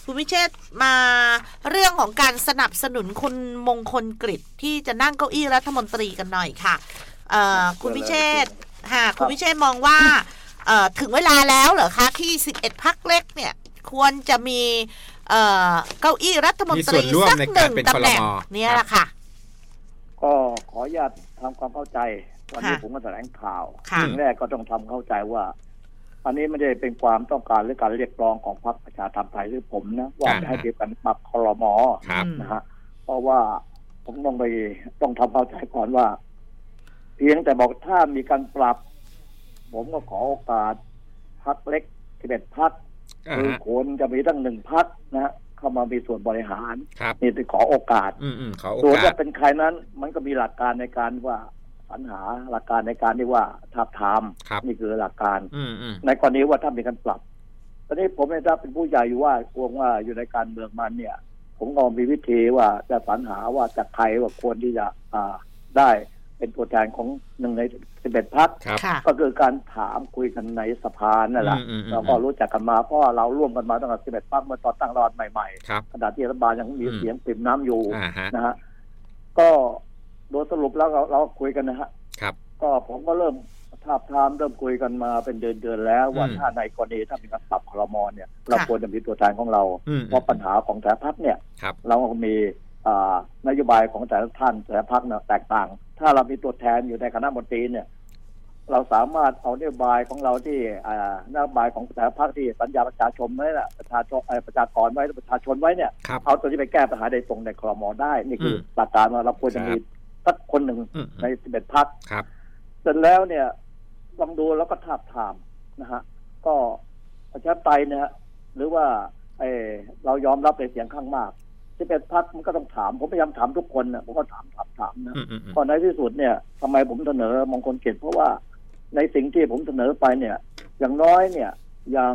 คุณวิเชษฐ์มาเรื่องของการสนับสนุนคุณมงคลกฤษที่จะนั่งเก้าอี้รัฐมนตรีกันหน่อยค่ะคุณวิเชษฐ์คุณวิเชษฐ์มองว่าถึงเวลาแล้วเหรอคะที่11พรรคเล็กเนี่ยควรจะมีเก้าอี้รัฐมนตรีสักหนึ่งตำแหน่งเนี่ยแหละค่ะก็ขออนุญาตทำความเข้าใจวันนี้ผมก็แถลงข่าวสิ่งแรกก็ต้องทำเข้าใจว่าอันนี้ไม่ได้เป็นความต้องการหรือการเรียกร้องของพรรคประชาธิปไตยหรือผมนะว่าให้เกี่ยวกันปรับครม.นะฮะเพราะว่าผมต้องทำเข้าใจก่อนว่าเพียงแต่บอกถ้ามีการปรับผมก็ขอโอกาสพรรคเล็ก11พรรคคือคนจะมีตั้ง1พรรคนะเข้ามามีส่วนบริหารนี่จะขอโอกาสส่วนจะเป็นใครนั้นมันก็มีหลักการในการว่าสรรหาหลักการในการที่ว่าทับทามนี่คือหลักการในกรณีว่าถ้ามีการปรับตอนนี้ผมไม่ทราบเป็นผู้ใหญ่อยู่ว่ากลัวว่าอยู่ในการเมืองมันเนี่ยผมก็มีวิธีว่าจะสรรหาว่าจากใครว่าควรที่จะได้เป็นตัวแทนของ1ใน11พรรคก็คือการถามคุยกันในสภานั่นแหละเราก็รู้จักกันมาเพราะเราร่วมกันมาตั้งแต่11พรรคเมื่อตอนตั้งรัฐใหม่ๆขณะที่รัฐบาลยังมีเสียงปริ่มน้ำอยู่นะฮะก็โดยสรุปแล้วเราคุยกันนะฮะก็ผมก็เริ่มทาบทามเริ่มคุยกันมาเป็นเดือนแล้วว่าถ้าในกรณีถ้ามีการปรับครม.เนี่ยเราควรจะมีตัวแทนของเราเพราะปัญหาของแต่ละพรรคเนี่ยเราก็มีนโยบายของแต่ละท่านแต่ละพรรคเนี่ยแตกต่างถ้าเรามีตัวแทนอยู่ในคณะมนตรีเนี่ยเราสามารถเอานโยบายของเราที่นโยบายของแต่ละพรรคที่สัญญาประชาชนไว้ละประชากรไว้ประชาชนไว้เนี่ยเอาตัวนี้ไปแก้ปัญหาโดยตรงในครม.ได้นี่คือหลักการว่าเราควรจะมีสักคนหนึ่งใน11พรรคเสร็จแล้วเนี่ยลองดูแล้วก็ทาบทามนะฮะก็ประชาธิปไตยเนี่ยหรือว่าเรายอมรับในเสียงข้างมาก11พรรคมันก็ต้องถามผมพยายามถามทุกคนนะผมก็ถามนะพอในที่สุดเนี่ยทำไมผมเสนอมงคลกิจเพราะว่าในสิ่งที่ผมเสนอไปเนี่ยอย่างน้อยเนี่ยอย่าง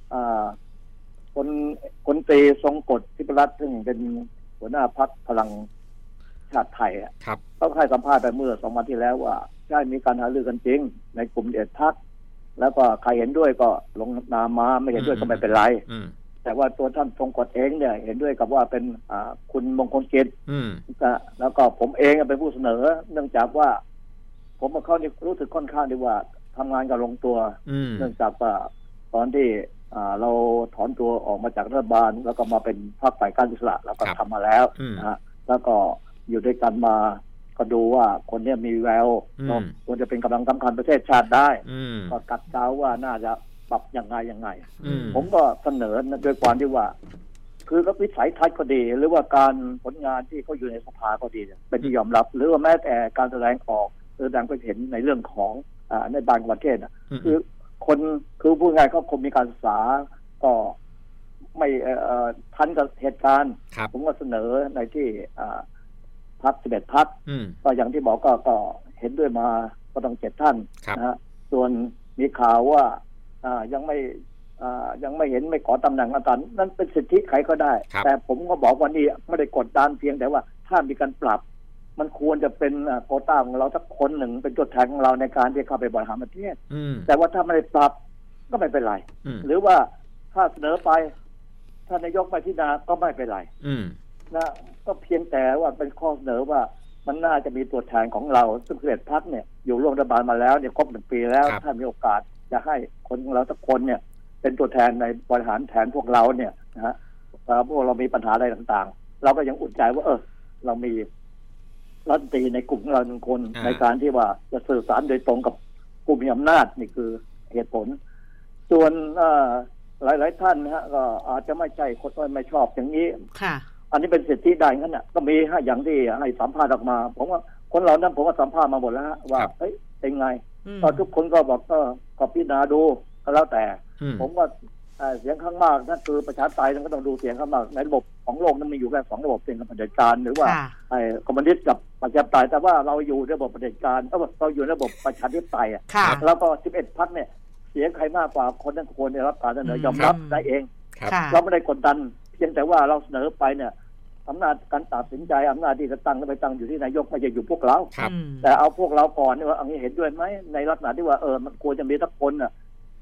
คนตรีทรงกฎทิพรัตน์ซึ่งเป็นหัวหน้าพรรคพลังชาติไทยต้องให้สัมภาษณ์ไปเมื่อ2 วันที่แล้วว่าใช่มีการหารือกันจริงในกลุ่ม11พรรคแล้วก็ใครเห็นด้วยก็ลงนามมาไม่เห็นด้วยก็ไม่เป็นไรแต่ว่าตัวท่านทรงกฎเองเนี่ยเห็นด้วยกับว่าเป็นคุณมงคลกิจแล้วก็ผมเองเป็นผู้เสนอเนื่องจากว่าผมกับเขานี่รู้สึกค่อนข้างดีว่าทำงานกันลงตัวเนื่องจากว่าตอนที่เราถอนตัวออกมาจากรัฐบาลแล้วก็มาเป็นพรรคฝ่ายการอิสระแล้วก็ทำมาแล้วนะฮะแล้วก็อยู่ด้วยกันมาก็ดูว่าคนนี้มีแววควรจะเป็นกำลังสำคัญประเทศชาติได้ก็กัดเกาว่าน่าจะปรับยังไงผมก็เสนอโดยความที่ว่าคือก็วิสัยทัศน์ก็ดีหรือว่าการผลงานที่เขาอยู่ในสภาก็ดีเป็นที่ยอมรับหรือว่าแม้แต่การแสดงออกแสดงความเห็นในเรื่องของในบางประเทศคือคนคือผู้ง่ายเขาคงมีการศึกษาก็ไม่ทันกับเหตุการณ์ผมก็เสนอในที่พรรค11พรรคก็อย่างที่บอกก็เห็นด้วยมาก็ต้อง7 ท่านนะฮะส่วนมีข่าวว่ายังไม่เห็นไม่ขอตำแหน่งอาจารย์นั่นเป็นสิทธิใครก็ได้แต่ผมก็บอกวันนี้ไม่ได้กดดันเพียงแต่ว่าถ้ามีการปรับมันควรจะเป็นโควต้าของเราสักคนหนึ่งเป็นตัวแทนของเราในการที่เข้าไปบริหารประเทศแต่ว่าถ้าไม่ได้ปรับก็ไม่เป็นไรหรือว่าถ้าเสนอไปถ้านายกไปพิจารณาก็ไม่เป็นไรนะก็เพียงแต่ว่าเป็นข้อเสนอว่ามันน่าจะมีตัวแทนของเราซึ่ง11พรรคเนี่ยอยู่ร่วมรัฐบาลมาแล้วเนี่ยครบ1 ปีแล้วถ้ามีโอกาสจะให้คนของเราสักคนเนี่ยเป็นตัวแทนในบริหารแทนพวกเราเนี่ยนะฮะพวกเรามีปัญหาอะไรต่างๆเราก็ยังอุ่นใจว่าเรามีรัฐมนตรีในกลุ่มของเรา1 คนในการที่ว่าจะสื่อสารโดยตรงกับผู้มีอำนาจนี่คือเหตุผลส่วนหลายๆท่านนะฮะก็อาจจะไม่ใช่คนไม่ชอบอย่างนี้อันนี้เป็นสิทธิได้งั้นน่ะก็มีอย่างที่ให้สัมภาษณ์ออกมาผมว่าคนเหล่านั้นผมก็สัมภาษณ์มาหมดแล้วว่าเป็นไงก็ทุกคนก็บอกก็พิจารณาดูก็แล้วแต่ผมว่าเสียงข้างมากนั่นคือประชาธิปไตยก็ต้องดูเสียงข้างมากในระบบของโลกนั้นมีอยู่แค่2 ระบบเป็นเผด็จการหรือว่าคอมมิวนิสต์กับประชาธิปไตยแต่ว่าเราอยู่ในระบบเผด็จการเราอยู่ในระบบประชาธิปไตยแล้วก็11พรรคเนี่ยเสียงใครมากกว่าคนนั้นควรได้รับการเสนอยอมรับได้เองเราไม่ได้กดดันเพียงแต่ว่าเราเสนอไปเนี่ยอำนาจการตัดสินใจอำนาจที่จะตั้งไปตั้งอยู่ที่นายกไม่ใช่อยู่พวกเราแต่เอาพวกเราก่อนนี่ว่าอันนี้เห็นด้วยไหมในลักษณะที่ว่ามันควรจะมีสักคนน่ะ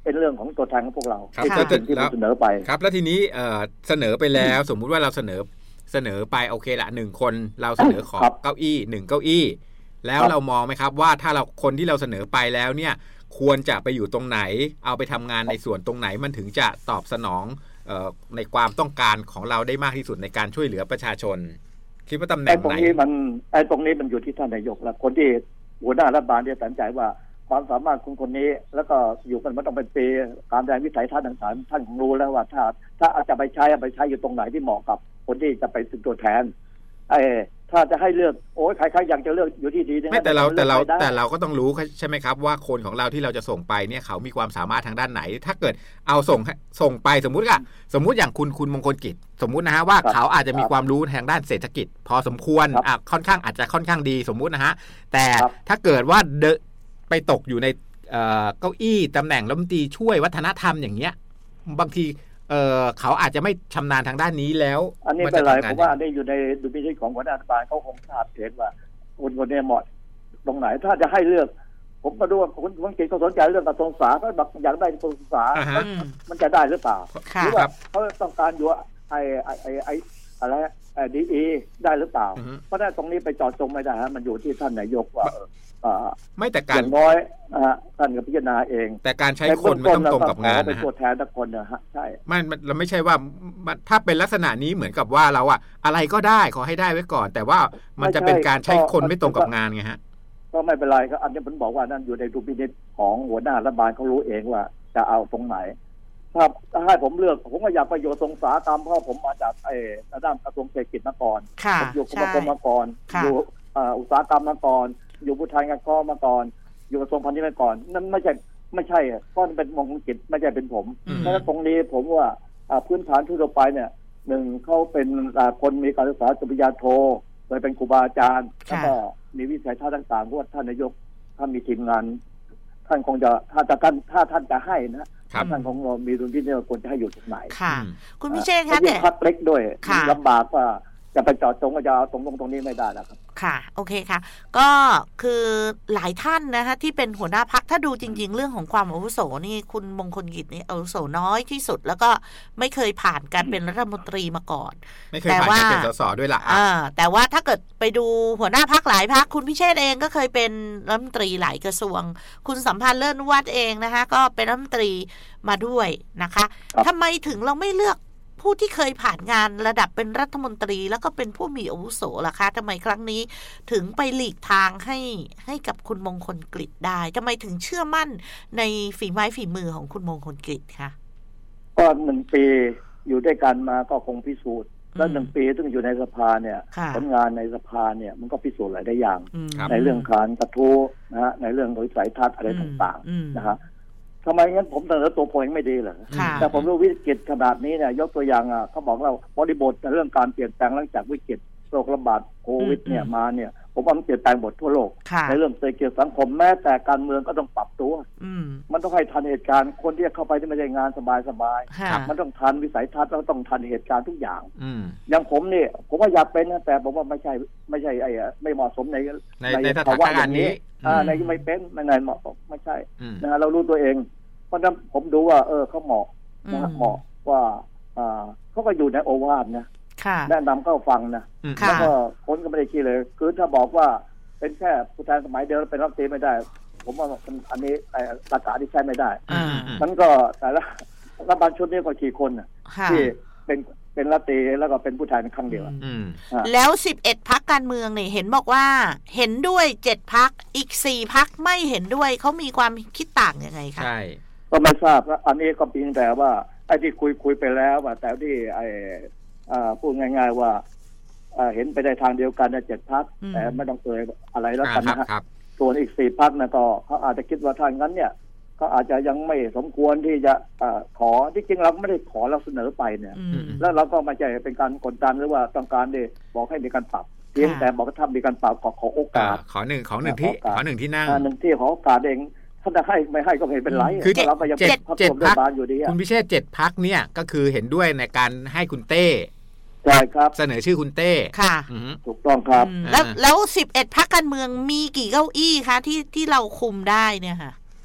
เป็นเรื่องของตัวแทนของพวกเราครับที่เสนอไปครับแล้วทีนี้เสนอไปแล้วสมมุติว่าเราเสนอไปโอเคละ1คนเราเสนอขอเก้าอี้1เก้าอี้แล้วเรามองไหมครับว่าถ้าเราคนที่เราเสนอไปแล้วเนี่ยควรจะไปอยู่ตรงไหนเอาไปทำงานในส่วนตรงไหนมันถึงจะตอบสนองในความต้องการของเราได้มากที่สุดในการช่วยเหลือประชาชนคิดว่าตำแหน่งไหนตรงนี้มันอยู่ที่ท่านนายกแล้วคนที่หัวหน้ารัฐบาลเนี่ยตัดใจว่าความสามารถของคนนี้แล้วก็อยู่กันมาต้องเป็นปีการแสดงวิสัยทัศน์ต่างๆท่านคงรู้แล้วว่าถ้าอาจจะไปใช้อยู่ตรงไหนที่เหมาะกับคนที่จะไปเป็นตัวแทนถ้าจะให้เลือกโอ้ยใครๆอยากจะเลือกอยู่ที่ดีไม่แต่เราก็ต้องรู้ใช่ไหมครับว่าคนของเราที่เราจะส่งไปเนี่ยเขามีความสามารถทางด้านไหนถ้าเกิดเอาส่งไปสมมุติอย่างคุณมงคลกิจสมมุตินะฮะว่าเขาอาจจะมีความรู้ทางด้านเศรษฐกิจพอสมควรค่อนข้างดีสมมุตินะฮะแต่ถ้าเกิดว่าไปตกอยู่ในเก้าอี้ตำแหน่งรัฐมนตรีช่วยวัฒนธรรมอย่างเงี้ยบางทีเขาอาจจะไม่ชำนาญทางด้านนี้แล้วอันนี้เป็นไรเพราะว่าอันนี้อยู่ในดุลพินิจของหัวหน้ารัฐบาลเขาคงทราบเห็นว่าคนนี้เหมาะตรงไหนถ้าจะให้เลือกผมก็ดูว่าคนเก่งเขาสนใจเรื่องกระทรวงศึกษาก็อยากได้กระทรวงศึกษามันจะได้หรือเปล่าหรือว่าเขาต้องการอยู่อะไรดีได้หรือเปล่าเพราะฉะนั้นตรงนี้ไปจอดจงไม่ได้ฮะมันอยู่ที่ท่านนายกว่าไม่แต่การอย่างน้อยท่านก็พิจารณาเองแต่การใช้คนมันต้องตรงกับงานเป็นตัวแทนทุกคนนะฮะใช่เราไม่ใช่ว่าถ้าเป็นลักษณะนี้เหมือนกับว่าเราอะไรก็ได้ขอให้ได้ไว้ก่อนแต่ว่ามันจะเป็นการใช้คนไม่ตรงกับงานไงฮะก็ไม่เป็นไรครับอันนี้ผมบอกว่านั่นอยู่ในดุลพินิจของหัวหน้ารัฐบาลเขารู้เองว่าจะเอาตรงไหนถ้าให้ผมเลือกผมก็อยากประโยชน์ศึกษาตามเพราะผมมาจากด้านกระทรวงเศรษฐกิจมาก่อนผมอยู่กรมมาก่อนอยู่อุตสาหกรรมมาก่อนอยู่ผู้แทนการค้ามาก่อนอยู่กระทรวงพาณิชย์มาก่อนนั่นไม่ใช่ก็เป็นมงคลกิจไม่ใช่เป็นผมเพราะฉะนั้นตรงนี้ผมว่าพื้นฐานทั่วไปเนี่ยหนึ่งเขาเป็นคนมีการศึกษาจบปริญญาโทเคยเป็นครูบาอาจารย์แล้วก็มีวิสัยทัศน์ต่างๆเพราะว่าท่านนายกถ้ามีทีมงานท่านคงจะถ้าท่านจะให้นะท่านของเรามีดุลพินิจควรจะให้อยู่ตรงไหนค่ะคุณพิเชษคะเนี่ยพักเล็กด้วยลำบากว่าจะไปจอดตรงก็จะเอาตรงนี้ไม่ได้แล้วครับค่ะโอเคค่ะก็คือหลายท่านนะคะที่เป็นหัวหน้าพรรคถ้าดูจริงๆเรื่องของความอาวุโสนี่คุณมงคลกิจนี่อาวุโสน้อยที่สุดแล้วก็ไม่เคยผ่านการเป็นรัฐมนตรีมาก่อนไม่เคยผ่านการเป็นสสด้วยล่ะแต่ว่าถ้าเกิดไปดูหัวหน้าพรรคหลายพรรคคุณพิเชษเองก็เคยเป็นรัฐมนตรีหลายกระทรวงคุณสัมพันธ์เลิศนุวัฒน์เองนะคะก็เป็นรัฐมนตรีมาด้วยนะคะทำไมถึงเราไม่เลือกผู้ที่เคยผ่านงานระดับเป็นรัฐมนตรีแล้วก็เป็นผู้มีอาวุโสล่ะคะทำไมครั้งนี้ถึงไปหลีกทางให้กับคุณมงคลกฤษได้ทำไมถึงเชื่อมั่นในฝีไม้ฝีมือของคุณมงคลกฤษคะก็1 ปีอยู่ด้วยกันมาก็คงพิสูจน์แล้ว1 ปีซึ่งอยู่ในสภาเนี่ยผลงานในสภาเนี่ยมันก็พิสูจน์หลายอย่างในเรื่องการกระทู้นะฮะในเรื่องวิสัยทัศน์อะไรต่างๆนะฮะทำไมงั้นผมเสนอตัวผมไม่ดีเหรอแต่ผมรู้วิกฤตขนาดนี้เนี่ยยกตัวอย่างเขาบอกเราบริบทในเรื่องการเปลี่ยนแปลงหลังจากวิกฤตโรคระบาดโควิดเนี่ยมาเนี่ยผมว่ามันเปลี่ยนแปลงหมดทั่วโลกในเรื่องเศรษฐกิจสังคมแม้แต่การเมืองก็ต้องปรับตัวมันต้องให้ทันเหตุการณ์คนที่เข้าไปที่ไม่ใช่งานสบายๆมันต้องทันวิสัยทัศน์แล้วต้องทันเหตุการณ์ทุกอย่างอย่างผมเนี่ยผมว่าอยากเป็นนะแต่ผมว่าไม่ใช่ไม่เหมาะสมในภาวะอย่างนี้ในไม่เป็นไม่เหมาะไม่ใช่นะเรารู้ตัวเองเพราะนั้นผมดูว่าเขาเหมาะว่าเขาก็อยู่ในโอวาทนะแนะนำเข้าฟังนะแล้วก็คนก็ไม่ได้คิดเลยคือถ้าบอกว่าเป็นแค่ผู้แทนสมัยเดียวเป็นรัฐมนตรีไม่ได้ผมว่าอันนี้หลักการที่ใช้ไม่ได้มันก็แต่ละรัฐบาลชุดนี้ก็กี่คนที่เป็นรัฐมนตรีแล้วก็เป็นผู้แทนครั้งเดียวแล้ว11 พรรคการเมืองเนี่ยเห็นบอกว่าเห็นด้วย7 พรรคอีก4 พรรคไม่เห็นด้วยเขามีความคิดต่างยังไงคะใช่ก็ไม่ทราบอันนี้ก็เพียงแต่ว่าไอ้ที่คุยไปแล้วว่าแต่ที่พูดง่ายๆว่าเห็นไปในทางเดียวกันใน7 พรรคแต่ไม่ต้องเอ่ยอะไรแล้วกันนะฮะส่วนอีก4 พรรคนะก็เขาอาจจะคิดว่าทางนั้นเนี่ยเขาอาจจะยังไม่สมควรที่จะขอที่จริงเราไม่ได้ขอเราเสนอไปเนี่ยแล้วเราก็ไม่ใช่เป็นการกดดันหรือว่าต้องการได้บอกให้มีการปรับเพียงแต่บอกว่าถ้ามีการปรับขอโอกาสขอหนึ่งที่นั่ง 1 ที่ขอโอกาสเองถ้าจะให้ไม่ให้ก็ไม่เป็นไรคือ7 พรรคคุณพิเชษ7 พรรคเนี่ยก็คือเห็นด้วยในการให้คุณเต้ใช่ครับเสนอชื่อคุณเต้ค่ะถูกต้องครับแล้ว11 พรรคการเมืองมีกี่เก้าอี้คะที่เราคุมได้เนี่ยค่ะ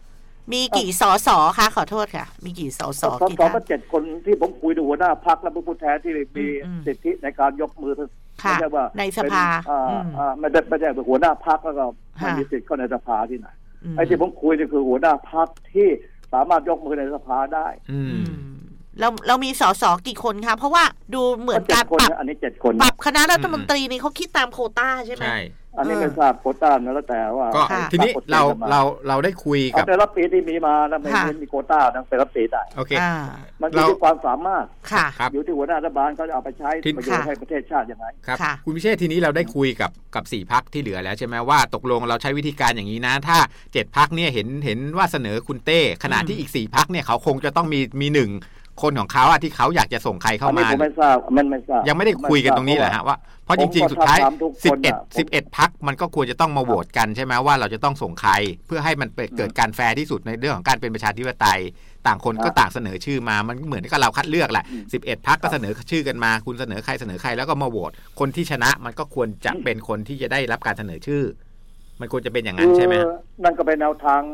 มีกี่สสคะขอโทษค่ะมีกี่สสกี่ท่านก็7 คนที่ผมคุยดูหัวหน้าพรรคและผู้แทนที่มีสิทธิในการยกมือไม่ใช่ว่าในสภาไม่ได้เป็นหัวหน้าพรรคแล้วก็ไม่มีสิทธิ์เข้าในสภาที่ไหนไอ้ที่ผมคุยนี่คือหัวหน้าพรรคที่สามารถยกมือในสภาได้เรามีสสกี่คนคะเพราะว่าดูเหมือนการปรับอันนี้7 คนปรับคณะรัฐมนตรีนี่เขาคิดตามโควต้าใช่ไหมอันนี้ไม่ทราบโควต้านะแล้วแต่ว่าก็ทีนี้เราได้คุยกับแต่ละปีที่มีมาแล้วไม่มีโควต้าทั้งแต่ละปีได้โอเคมันอยู่ที่ความสามารถอยู่ที่หัวหน้ารัฐบาลเขาจะเอาไปใช้ประโยชน์ให้ประเทศชาติยังไงครับคุณพิเชษทีนี้เราได้คุยกับ4 พรรคที่เหลือแล้วใช่ไหมว่าตกลงเราใช้วิธีการอย่างนี้นะถ้า7 พรรคเนี่ยเห็นว่าเสนอคุณเต้ขณะที่อีก4 พรรคเนี่ยเขาคงจะต้องมี1 คนของเขาที่เขาอยากจะส่งใครเข้ามาไม่ทราบมันไม่ทราบยังไม่ได้คุยกันตรงนี้แหละฮะว่าเพราะจริงๆสุดท้าย11 พรรคมันก็ควรจะต้องมาโหวตกันใช่ไหมว่าเราจะต้องส่งใครเพื่อให้มันเกิดการแฟร์ที่สุดในเรื่องของการเป็นประชาธิปไตยต่างคนก็ต่างเสนอชื่อมามันเหมือนกับเราคัดเลือกแหละ11 พรรคก็เสนอชื่อกันมาคุณเสนอใครแล้วก็มาโหวตคนที่ชนะมันก็ควรจะเป็นคนที่จะได้รับการเสนอชื่อมันควรจะเป็นอย่างนั้นใช่ไหมนั่นก็เป็นแนวทาง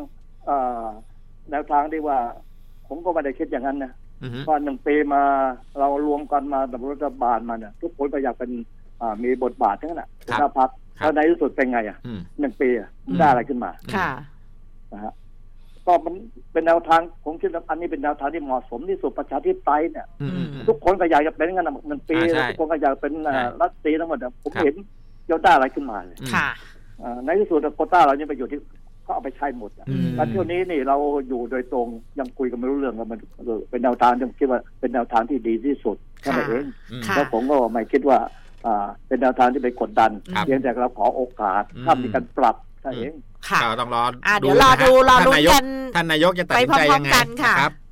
ที่ว่าผมก็ไม่ได้คิดอย่างนั้นนะพอ1 ปีมาเรารวมกันมาแบบรัฐบาลมาเนี่ยทุกคนก็อยากเป็นมีบทบาททั้งนั้นหัวหน้าพรรคแล้วในที่สุดเป็นไง1 ปีได้อะไรขึ้นมานะฮะก็มันเป็นแนวทางผมคิดว่าอันนี้เป็นแนวทางที่เหมาะสมที่สุดประชาธิปไตยเนี่ยทุกคนก็อยากจะเป็นงั้น1 ปีทุกคนก็อยากเป็นรัฐตีทั้งหมดผมเห็นเราได้อะไรขึ้นมาเลยในที่สุดโควต้าเราเนี่ยไปอยู่ที่ก็เอาไปใช้หมดแล้วเที่ยวนี้นี่เราอยู่โดยตรงยังคุยกันไม่รู้เรื่องแล้วมันเป็นแนวทางที่ผมคิดว่าเป็นแนวทางที่ดีที่สุดแค่นั้นเองแล้วผมก็ไม่คิดว่าเป็นแนวทางที่ไปกดดันเพียงแต่เราขอโอกาสถ้ามีการปรับแค่นั้นเองต้องรอเดี๋ยวรอดูกันท่านนายกจะตัดสินใจยังไงครับ